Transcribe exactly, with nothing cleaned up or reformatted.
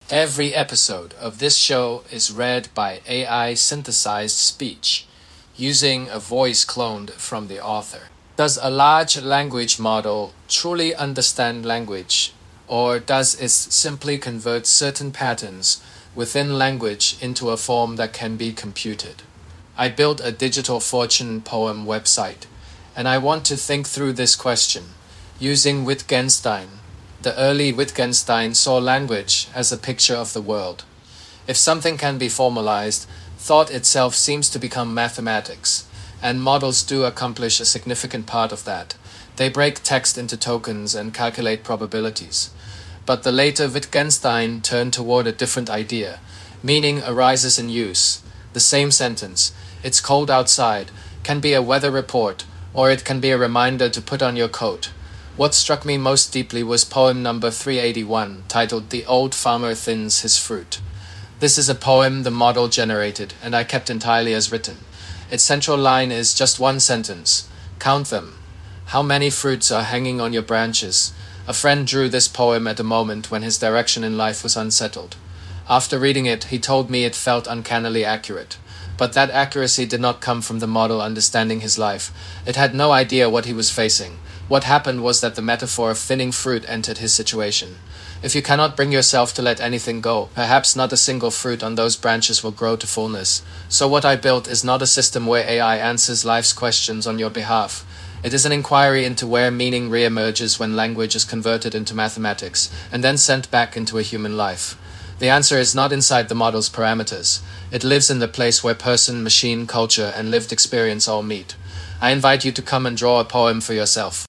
Every episode of this show is read by A I synthesized speech, using a voice cloned from the author. Does a large language model truly understand language, or does it simply convert certain patterns within language into a form that can be computed? I built a digital fortune poem website, and I want to think through this question using Wittgenstein. The early Wittgenstein saw language as a picture of the world. If something can be formalized, thought itself seems to become mathematics, and models do accomplish a significant part of that. They break text into tokens and calculate probabilities. But the later Wittgenstein turned toward a different idea. Meaning arises in use. The same sentence, "It's cold outside," can be a weather report, or it can be a reminder to put on your coat. What struck me most deeply was poem number three eighty-one, titled "The Old Farmer Thins His Fruit." This is a poem the model generated, and I kept entirely as written. Its central line is just one sentence. Count them. How many fruits are hanging on your branches? A friend drew this poem at a moment when his direction in life was unsettled. After reading it, he told me it felt uncannily accurate. But that accuracy did not come from the model understanding his life. It had no idea what he was facing. What happened was that the metaphor of thinning fruit entered his situation. If you cannot bring yourself to let anything go, perhaps not a single fruit on those branches will grow to fullness. So what I built is not a system where A I answers life's questions on your behalf. It is an inquiry into where meaning reemerges when language is converted into mathematics, and then sent back into a human life. The answer is not inside the model's parameters. It lives in the place where person, machine, culture, and lived experience all meet. I invite you to come and draw a poem for yourself.